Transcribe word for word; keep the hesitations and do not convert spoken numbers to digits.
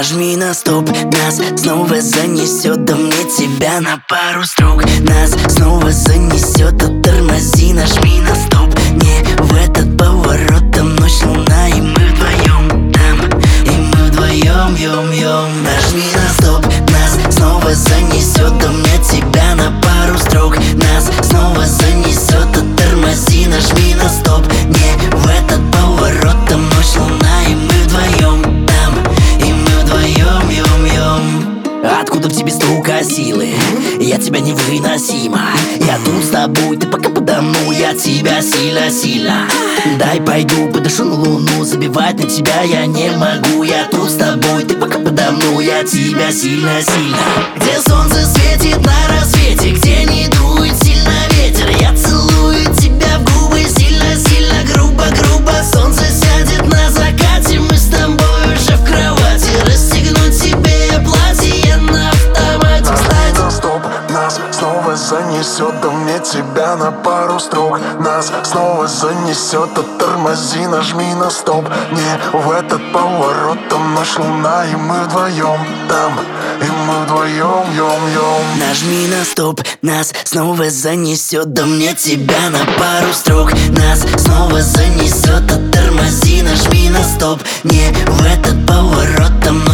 Нажми на стоп, нас снова занесет, да мне тебя на пару строк. Нас снова занесет, а тормози, нажми на стоп. Не в этот поворот, там ночь, луна, и мы вдвоем там, и мы вдвоем, ем-ем. Нажми на стоп, нас снова занесет, да мне тебя на пару строк. Нас снова занесет, а тормози, нажми на стоп. Не в этот поворот, там ночь, луна, и мы вдвоем там, и мы вдвоем, ем-ем. Откуда в тебе столько силы? Я тебя невыносимо. Я тут с тобой, ты пока подо мной, я тебя сильно-сильно. Дай пойду, подышу на луну, забивать на тебя я не могу. Я тут с тобой, ты пока подо мной, я тебя сильно-сильно. Где солнце светит на рассвете, где не дует сильно ветер, я целую тебя в губы сильно-сильно, грубо-грубо. Солнце сядет на закате, мы с тобой уже в кровати. Расстегнуть тебе платье, я на автомате. Нажми на стоп, нас снова занесет, да мне тебя на пару строк. Нас снова занесет, а тормози, нажми на стоп. Не в этот поворот, там ночь, луна, и мы вдвоем там, и мы вдвоем, ем-ем. Нажми на стоп, нас снова занесет, да мне тебя на пару строк. Нас снова занесет, а тормози, нажми на стоп. Не в этот поворот, там